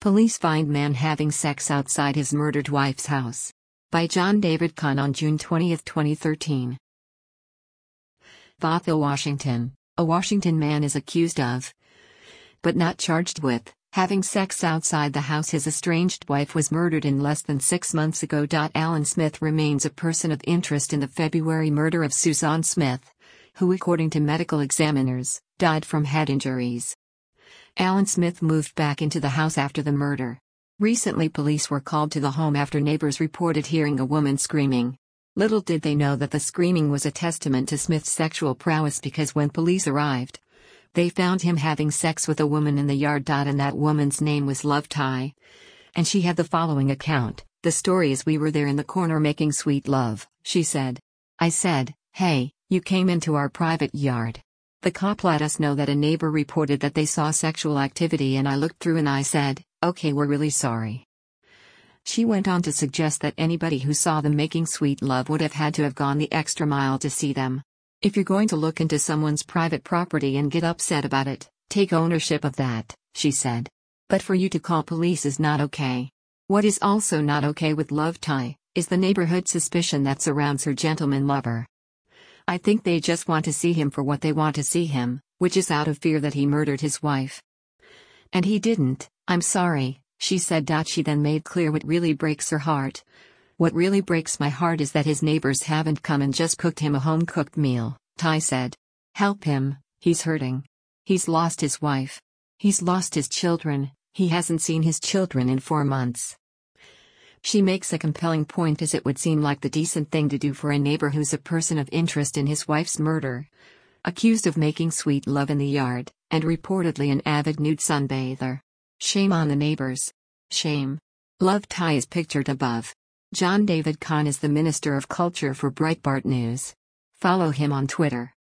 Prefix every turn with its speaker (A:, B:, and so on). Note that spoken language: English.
A: Police find man having sex outside his murdered wife's house. By John David Kahn on June 20, 2013. Bothell, Washington. A Washington man is accused of, but not charged with, having sex outside the house his estranged wife was murdered in less than 6 months ago. Alan Smith remains a person of interest in the February murder of Suzanne Smith, who, according to medical examiners, died from head injuries. Alan Smith moved back into the house after the murder. Recently, police were called to the home after neighbors reported hearing a woman screaming. Little did they know that the screaming was a testament to Smith's sexual prowess, because when police arrived, they found him having sex with a woman in the yard. And that woman's name was Love Ty. And she had the following account: "The story is, we were there in the corner making sweet love," she said. "I said, 'Hey, you came into our private yard.' The cop let us know that a neighbor reported that they saw sexual activity, and I looked through and I said, 'Okay, we're really sorry.'" She went on to suggest that anybody who saw them making sweet love would have had to have gone the extra mile to see them. "If you're going to look into someone's private property and get upset about it, take ownership of that," she said. "But for you to call police is not okay." What is also not okay with Love Ty is the neighborhood suspicion that surrounds her gentleman lover. "I think they just want to see him for what they want to see him, which is out of fear that he murdered his wife. And he didn't. I'm sorry," she said. She then made clear what really breaks her heart. "What really breaks my heart is that his neighbors haven't come and just cooked him a home-cooked meal," Ty said. "Help him, he's hurting. He's lost his wife. He's lost his children, he hasn't seen his children in 4 months." She makes a compelling point, as it would seem like the decent thing to do for a neighbor who's a person of interest in his wife's murder. Accused of making sweet love in the yard, and reportedly an avid nude sunbather. Shame on the neighbors. Shame. Love Ty is pictured above. John David Kahn is the Minister of Culture for Breitbart News. Follow him on Twitter.